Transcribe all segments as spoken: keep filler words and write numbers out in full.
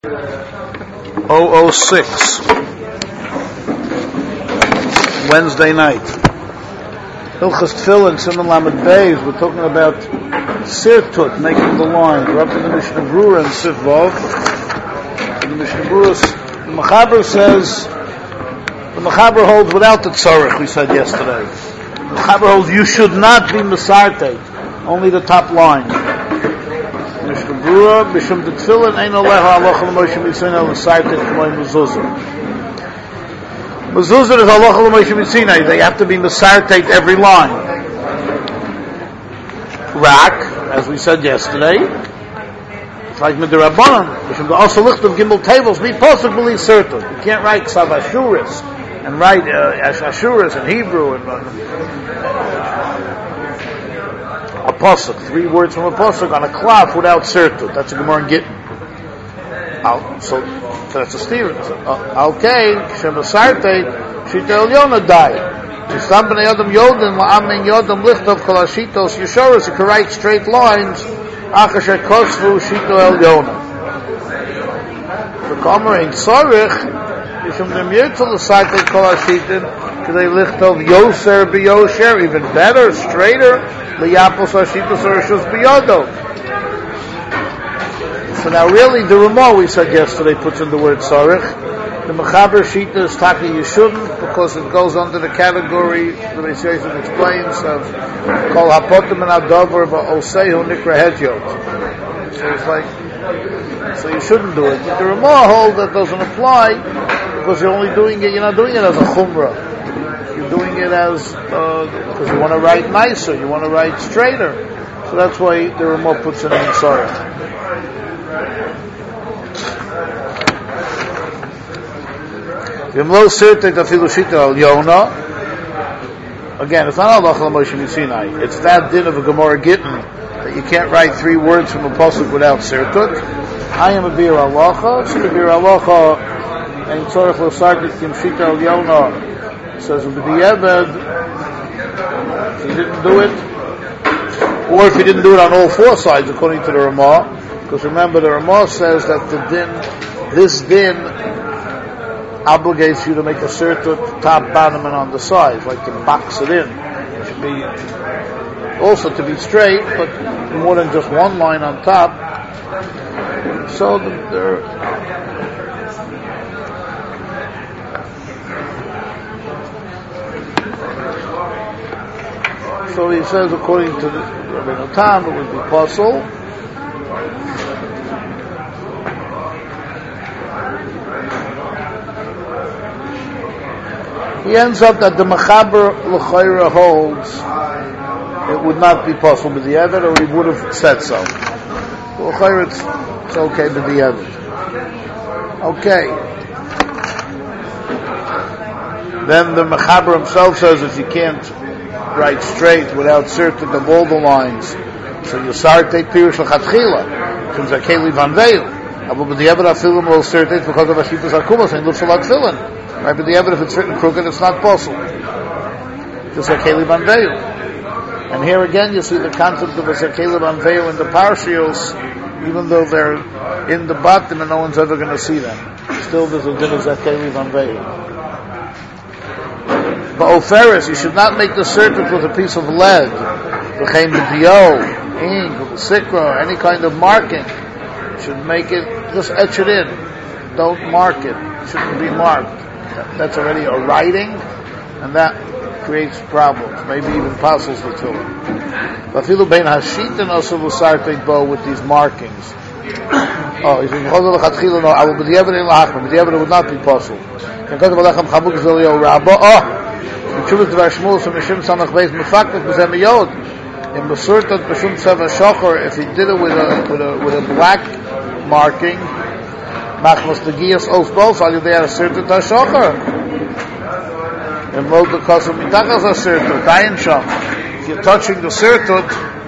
oh oh six, Wednesday night. Hilchas Tefillin, Siman Lamed Beis. We're talking about Sirtut, making the line. We're up in the Mishnah Brura and Sif Vav. The Mishnah Brura, the Mechaber says, the Mechaber holds without the tzarech, we said yesterday. The Mechaber holds you should not be Mesarte, only the top line. Mishnah Brura, Bishum de Tefillin, Ein Aleha Alocha L'Moshe Mitzina L'Sartet K'moi Mezuzah. Mezuzah is Alocha L'Moshe Mitzina. They have to be Mesartet every line. Rak, as we said yesterday, it's like Midrabanan. Bishum de also licht of Gimel tables, be posuk b'li Sirtut. You can't write Ksav Ashuris and write uh, Ashuris in Hebrew and uh, a pasuk, three words from a pasuk on a cloth without Sirtut. That's a Gemara in Gittin. So, so that's a steer. So, uh, okay, Shemasarte, Shita Elyona died. Shistam b'nei Yodam Yodin, la'amin Yodam lichtov kol hashitos yeshoros. You can write straight lines. Achasher kosvu Shita Elyona. The Kamer in Tzorich, Yishum Nemyirtzel l'sarte kol hashitin, k'dei lichtov yoser b'yosher, even better, straighter. So now really the Ramah we said yesterday puts in the word Sarich. The Mechaber Shita is Taki you shouldn't, because it goes under the category, the Messiah explains, of Kol Hapotim and Adover Ba'osehu Nikra Hedjot. So it's like, so you shouldn't do it. But the Ramah hold that doesn't apply, because you're only doing it, you're not doing it as a Chumrah. You're doing it as, uh, because you want to write nicer, you want to write straighter. So that's why the Ramah puts it in Sarah. Again, it's not Allah Moshe Sinai. It's that din of a Gemara Gittin that you can't write three words from a pasuk without Sirtut. I am a Bir Alacha, so the Bir Alacha, and Tzorech L'Sartit Kim Shita Al Yona. Says with the Eved, if he didn't do it, or if he didn't do it on all four sides, according to the Ramah, because remember the Ramah says that the din, this din obligates you to make a Sirtut top, bottom, and on the sides, like to box it in. It should be also to be straight, but more than just one line on top. So the, there. So he says, according to Rabbeinu Tam, it would be possible. He ends up that the Mechaber L'Chayra holds it would not be possible with the Eved, or he would have said so. L'Chayra, it's, it's okay with the Eved. Okay. Then the Mechaber himself says if you can't write straight without Sirtut of all the lines, so you start take Pirush L'Chatchila, since a Keli Van Veil. But the Eved Afilim will Sirtut because of Ashitas Akumas and Lufsalat Filin. Right, but the Eved, if it's written crooked, it's not possible. Just like Keli Van Veil. And here again, you see the concept of a Keli Van Veil in the Parshios, even though they're in the bottom and no one's ever going to see them. Still, there's a din of Keli Van Veil. But Oferis, you should not make the Sirtut with a piece of lead, the Chaim B'Dio, ink, with the Sikra, any kind of marking. You should make it, just etch it in. Don't mark it. It shouldn't be marked. That's already a writing, and that creates problems. Maybe even puzzles the Tefillin. Vafilu bein hashit and also l'sartei bo with these markings. Oh, he's saying chol l'chatchila no. I will be the evidence in lahachma. The evidence would not be possible. And because of alechem chabuk zolio rabba. Oh, the Chuvas Dvar Shmuel from Mishim Samach Beis Mefaknik b'zeh miyod. In Besurtat b'shum seva shocher, if he did it with a with a with a black marking. Machmas the Gias Oath both, all you there are Sirtut HaShocher. And Mod the Kosov Mitachas HaSirtut, Ayin Sham. If you're touching the Sirtut,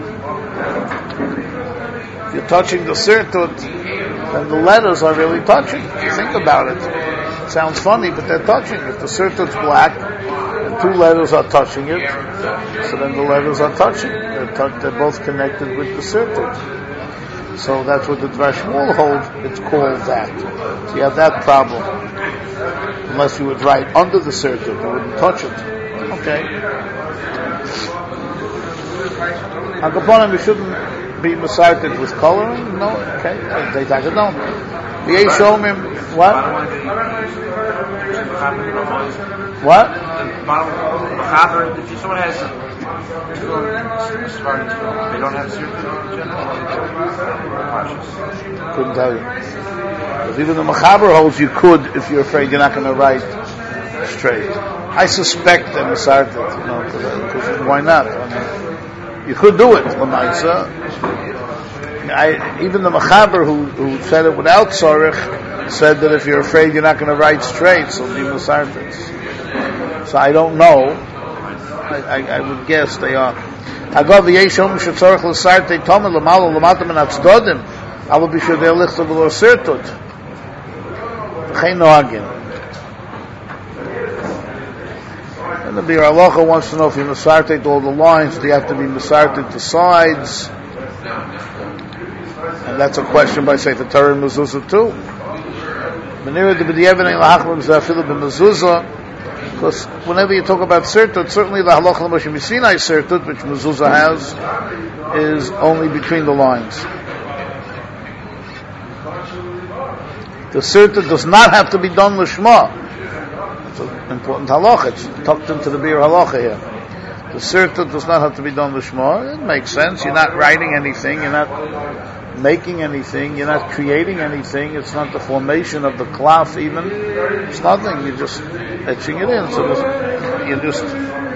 if you're touching the Sirtut, then the letters are really touching. If you think about it. It sounds funny, but they're touching. If the Sirtut's black, and two letters are touching it, so then the letters are touching. They're, t- they're both connected with the Sirtut. So that's what the Dvar Shmuel holds. It's called that. So you have that problem. Unless you would write under the circuit, you wouldn't touch it. Okay. On Kaponim, we shouldn't be masarted with coloring. No. Okay. They take it down. The Eish Omim. What? What? If someone has they don't have certain couldn't tell you. Because even the Mechaber holds you could if you're afraid you're not going to write straight. I suspect that Masartet, you know, because why not? I mean, you could do it, Lamaisa. I even the Mechaber who who said it without Tzorich said that if you're afraid you're not going to write straight, so be Masartet. So I don't know. I, I, I would guess they are. Agav yeshom shetzorach l'sarte tomel l'malo l'matam and atzdodim. I will be sure they'll licht of the sirtut. V'chein noagin. And the Bir Halacha wants to know if you masartet all the lines, do you have to be masartet the sides? And that's a question by Sefer Torah and Mezuzah too. Menira de b'di'evan ein lahachmim z'afilu b'mezuzah. Because whenever you talk about Sirtut, certainly the Halacha L'Moshe Misinai Sirtut, which Mezuzah has, is only between the lines. The Sirtut does not have to be done L'Shma. It's an important Halacha. It's tucked into the Bir Halacha here. The Sirtut does not have to be done L'Shma. It makes sense. You're not writing anything. You're not making anything. You're not creating anything. It's not the formation of the klaf even. It's nothing. You're just etching it in. So you just.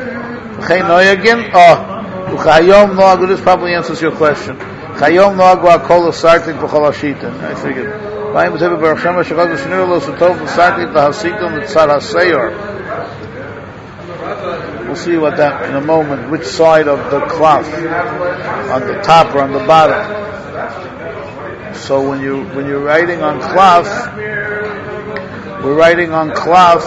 Oh, this probably answers your question. I figured. We'll see what that in a moment. Which side of the klaf? On the top or on the bottom? So when you when you're writing on klaf, we're writing on klaf.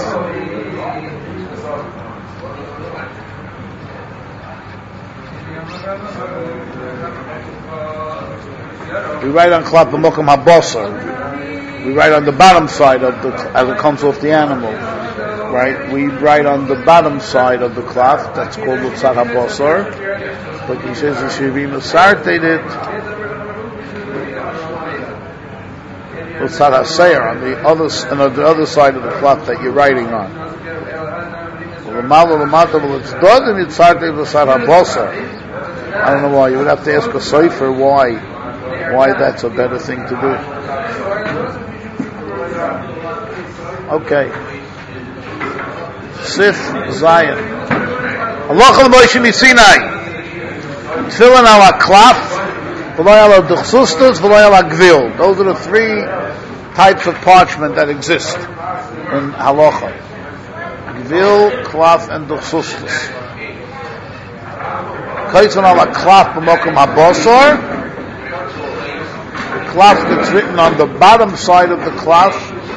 We write on klaf b'mokum habosar. We write on the bottom side of the as it comes off the animal. Right? We write on the bottom side of the klaf. That's called lutzat habosar. But he says you should be masarted Lutzat HaSeir, on the other on the other side of the cloth that you're writing on. I don't know why. You would have to ask a Sefer why why that's a better thing to do. Okay. Sif Zion. Allah Moshe Misinai. Tefillin ala klaf. Those are the three types of parchment that exist in halacha: gvil, klaf, and duchsustus. Kaitzon ala klaf b'mokum habosor. The klaf that's written on the bottom side of the klaf.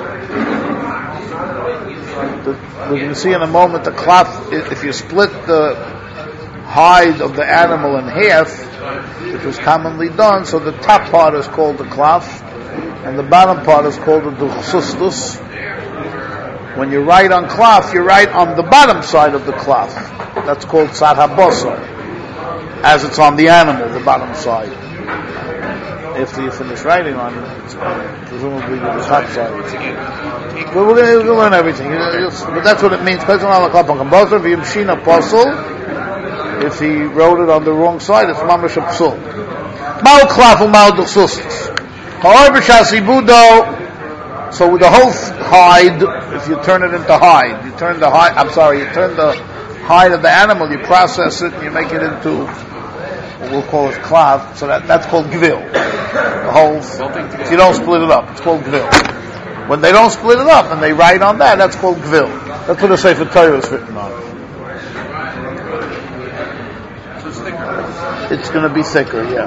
We're going to see in a moment the klaf. If you split the hide of the animal in half, which was commonly done, so the top part is called the klaf, and the bottom part is called the duchsustus. When you write on klaf, you write on the bottom side of the klaf. That's called tzad habosar, as it's on the animal, the bottom side. After you finish writing on it, it's presumably the top side. But we're going to learn everything. But that's what it means. If he wrote it on the wrong side, it's mamash psul. Ma'u klafu ma'u duchsustus. However, shasibudo. So with the whole hide, if you turn it into hide, you turn the hide. I'm sorry, you turn the hide of the animal, you process it, and you make it into what we'll call it klav. So that that's called gvil. The whole. If you don't split it up, it's called gvil. When they don't split it up and they write on that, that's called gvil. That's what the Sefer Torah is written on. It's going to be thicker, yeah.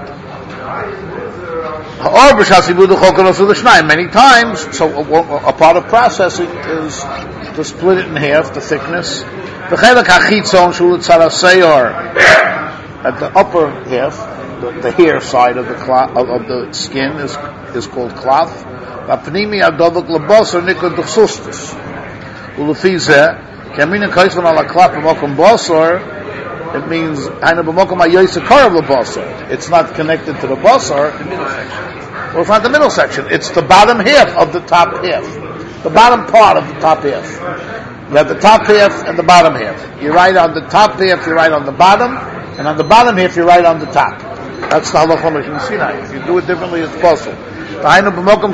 Many times, so a, a part of processing is to split it in half, the thickness. At the upper half, the, the hair side of the cloth, of, of the skin is is called cloth. V'apnimi adovak lebasar nikod d'chsustus. Ulefi zeh, kamina kaisvan ala cloth b'mokum basar. It means haina b'mokum hayoyse karav lebasar. It's not connected to the basar. Well, it's not the middle section. It's the bottom half of the top half. The bottom part of the top half. You have the top half and the bottom half. You write on the top half, you write on the bottom, and on the bottom half, you write on the top. That's the halacha in Sinai. If you do it differently, it's possible. Where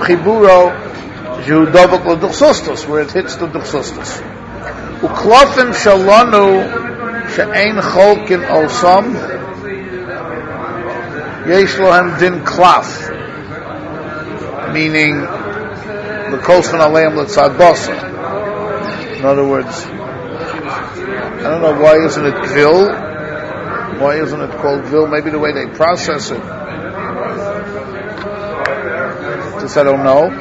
it hits the duchsustus. Uklofim shalanu she'ein cholkin osam yesh lohem din klaf. Meaning the kosvan aleim l'tzad basar. In other words, I don't know why isn't it gvil? Why isn't it called gvil? Maybe the way they process it. This I don't know.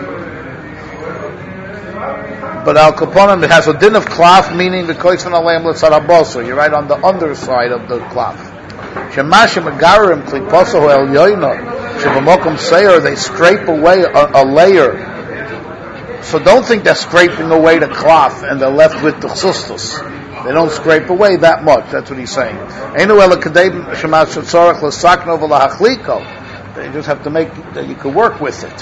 But al kaponim it has a din of cloth, meaning the kosvan aleim l'tzad basar. You're right on the underside of the cloth. Shemashim agarim kliposahu el yoyna. They scrape away a, a layer. So don't think they're scraping away the cloth and they're left with the chsustus. They don't scrape away that much. That's what he's saying. They just have to make that you can work with it.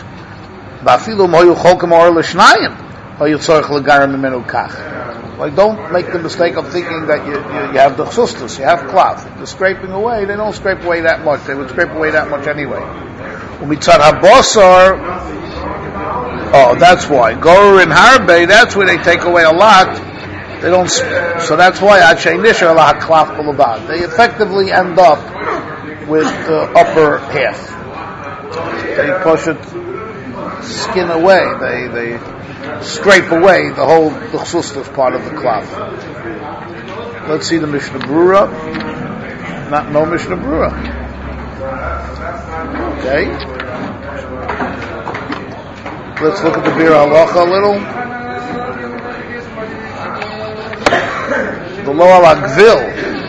Like, don't make the mistake of thinking that you, you, you have the chsustus, you have cloth. The scraping away, they don't scrape away that much. They would scrape away that much anyway. Umitzad habosar, oh, that's why. Gorur and harbe, that's where they take away a lot. They don't, so that's why Adshay Nishar la haklaf b'labad. They effectively end up with the upper half. They push it, skin away. They, they, scrape away the whole chsustus part of the cloth. Let's see the Mishnah Brura. Not no Mishnah Brura. Okay. Let's look at the Bir Halacha a little. The Lo Al Agvil.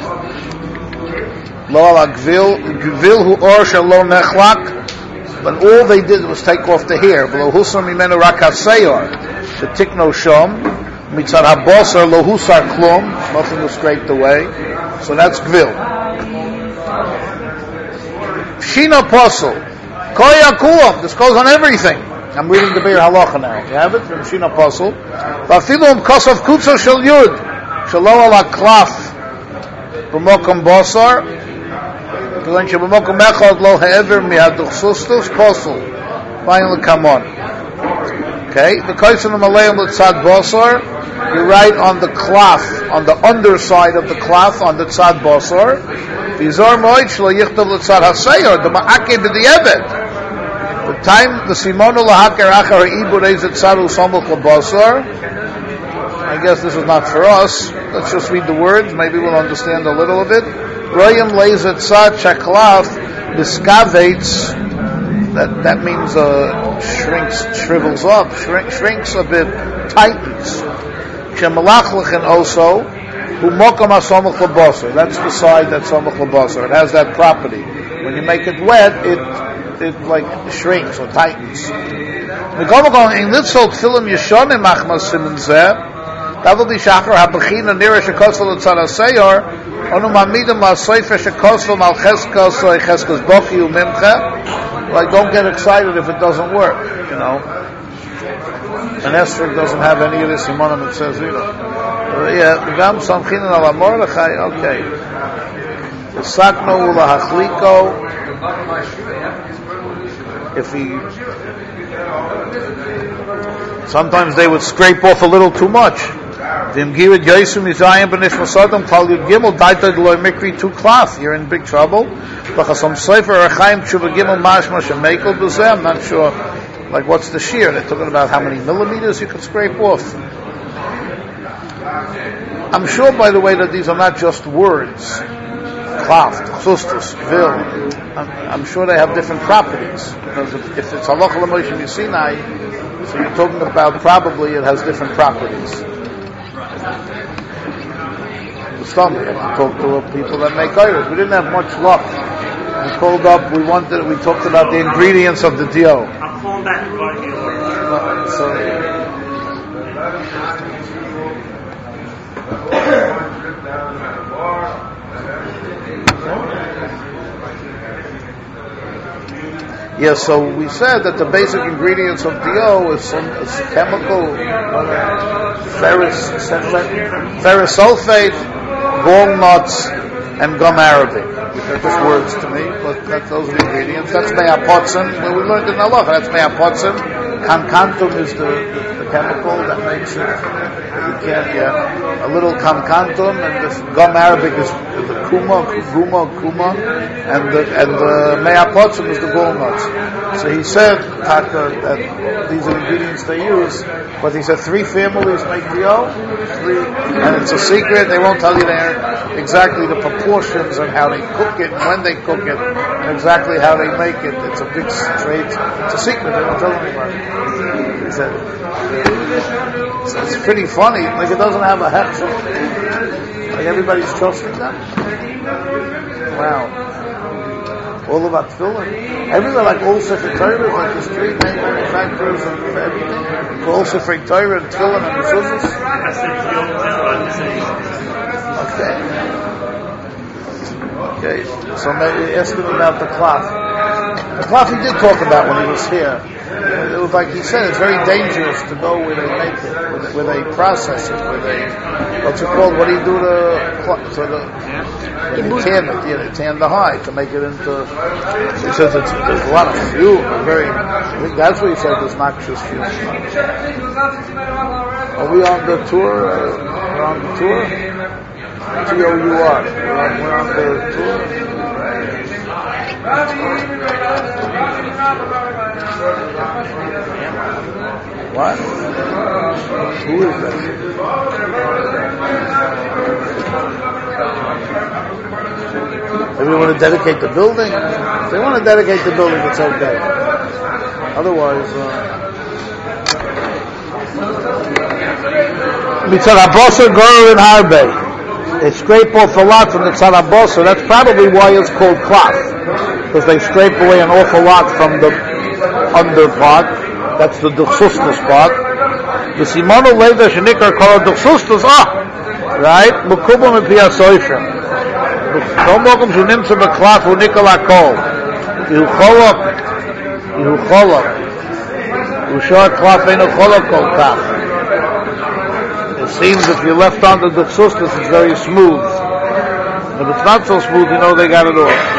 Lo Al Agvil. Gvil hu or shelo nechlak. But all they did was take off the hair. Below husar mimenu rak haseyar. The tikno shom, mitzad habosar lohusar klum, nothing was scraped away. So that's gvil. Shina posel, koya kulam. This goes on everything. I'm reading the Beir Halacha now. You have it from Shina posel. Vafilum kosav kutzo shel yud, shelo ala klaf, b'mokom bosar. Finally, come on. Okay, the kaisan of malayim l'tzad basar, you write on the cloth, on the underside of the cloth, on the tzad basar. V'zor moed shlo yichtav l'tzad haseyor, the ma'ake b'di'evet. The time the simonu lahaker achar ha'ibur eiz tzad u'samuch l'basar. I guess this is not for us. Let's just read the words. Maybe we'll understand a little of it. Royam lays at tzad shaklav miskavates. That that means uh, shrinks, shrivels up, shrink, shrinks a bit, tightens. Shemalachlichen also who mokam asomach labasar. That's the side that's somach labasar. It has that property. When you make it wet, it it like shrinks or tightens. Megomagon in litzol tfilim yeshonim machmas simin zeh. That will be shachar habachina nira shekosvel l'tzad haseyor. Onu mamidim la soifer shekosvel mal cheskos soy cheskos boki umimcha. Like, don't get excited if it doesn't work, you know. And Esther doesn't have any of this imanim it says either. Uh, yeah, gam samchinan ala Mordechai, okay. Sakno ula hachliko. If he, sometimes they would scrape off a little too much. Vim girid yoisum yizayim b'nish masadam kal yud gimel daitad loy mikri tu klaf. You're in big trouble. B'chasam soifer rechaim tshuva gimel mashma shemekel b'zeh. I'm not sure, like, what's the shear? They're talking about how many millimeters you can scrape off. I'm sure, by the way, that these are not just words. Klaf, chsustus, vil. I'm, I'm sure they have different properties. Because if, if it's halacha l'moshe misinai, so you're talking about probably it has different properties. The stomach, you have to talk to people that make idols. We didn't have much luck we called up. We wanted. We talked about the ingredients of the dio. I'm calling back regarding the order. Uh, so. Yes, so we said that the basic ingredients of dio is some is chemical uh, ferrous, ferrous sulfate, walnuts, and gum arabic. They're just words to me, but that, those are the ingredients. That's me'apotzin. Well, we learned in Allah, that's me'apotzin. Kankantum is the, the, the chemical that makes it. You can't, yeah. A little kankantum, and the gum arabic is the kuma, guma, kuma, and the and the me'apotzin is the walnuts. So he said, Taka, that these are the ingredients they use, but he said three families make dio, three, and it's a secret. They won't tell you there exactly the proportions and how they cook it and when they cook it and exactly how they make it. It's a big trade. It's a secret. They won't tell anybody. He said, it's, it's pretty funny. Like it doesn't have a hechsher. Like everybody's trusting them. Wow. All about tefillin. Everywhere, like all Sefer Torah, like the street manufacturers and everything. All Sefer Torah and tefillin and mezuzahs. Okay. Okay. So maybe ask him about the cloth. The cloth he did talk about when he was here. It was like he said, it's very dangerous to go where they make it, where they, where they process it, where they, what's it called? What do you do to, to the, when they tan it, yeah, they tan the hide to make it into, he says it's, there's a lot of fume, very, I think that's what he said, there's noxious fume. Are we on the tour? Uh, we're on the tour? T O U R. We're on, we're on the tour? What? Who is that? If we want to dedicate the building, if they want to dedicate the building, it's okay. Otherwise, uh, Mitzarabosa Guru in Harbe. They scrape off a lot from the Tzarabosa. That's probably why it's called cloth. Because they scrape away an awful lot from the under part. That's the Duchsustus part. The Simonu Leda Shenikar called Duchsustus. Ah! Right? Mukubum and Piasoifim. Don't welcome to Nimsa Beklaf who Nikola Kol. You cholok. You cholok. You short cloth ain't a cholok kol kaf. It seems if you're left on the Duchsustus, it's very smooth. If it's not so smooth, you know they got it off.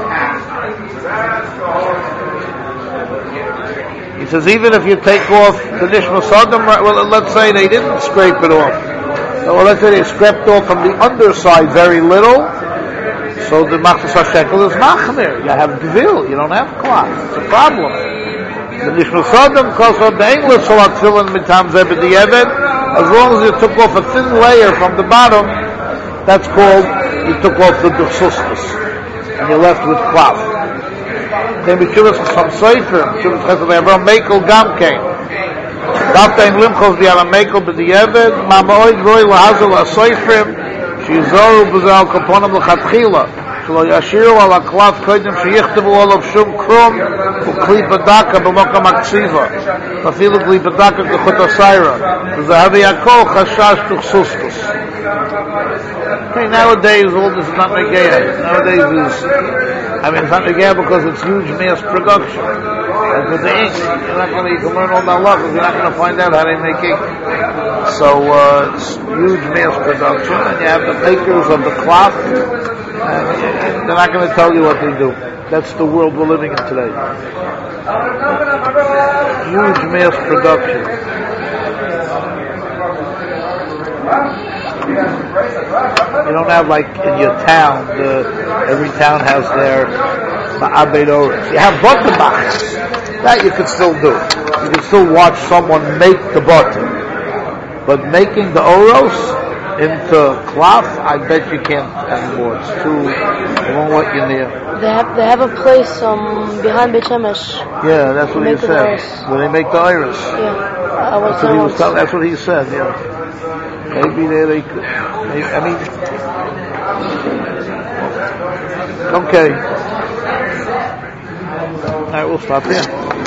He says even if you take off the Nishma Sodom, well, let's say they didn't scrape it off. So, well, let's say they scraped off from the underside very little. So the Machzas HaShekel is Machmir. You have Gvil, you don't have cloth. It's a problem. The Nishma Sodom calls on the English Salat Tefillin Mitam Zebedi Eved. As long as you took off a thin layer from the bottom, that's called, you took off the Duchsustus. And you're left with cloth. Then we give us some Sefer, give us Chesed Avram Mekel Gamkein. Dafta in Limchos di Ala Mekel B'di Eved, Ma Ma'oid Roi Lahazel HaSeifrim, Shizoru B'Zal Kaponim L'Chatchila, Shlo Yashiru Ala Klav Koidim Sheyichtavu Olav Shum Krum, U'Kli Badaka B'Mokam Aktsiva, Afilu Kli Badaka K'Chut HaSayra, V'Zahavi Yakol Chashash Tuchsustus. Okay, nowadays all this is not Negea. Nowadays is, I mean, it's not Negea because it's huge mass production. Like with the ink, you're not going to, you can learn all that love, but you're not going to find out how they make ink. So, uh, it's huge mass production, and you have the makers of the cloth, and they're not going to tell you what they do. That's the world we're living in today. Huge mass production. You don't have like in your town, the, every town has their ma'abed oros. You have butter boxes. That you could still do. You can still watch someone make the butter. But making the oros into cloth, I bet you can't anymore. It's too, they won't let you near. They have they have a place um behind Beit Shemesh. Yeah, that's what he said. Where they make the iris. Yeah, I was that's what he was telling. That's what he said. Yeah. Maybe there they could. Maybe, I mean, okay. All right, we'll stop here.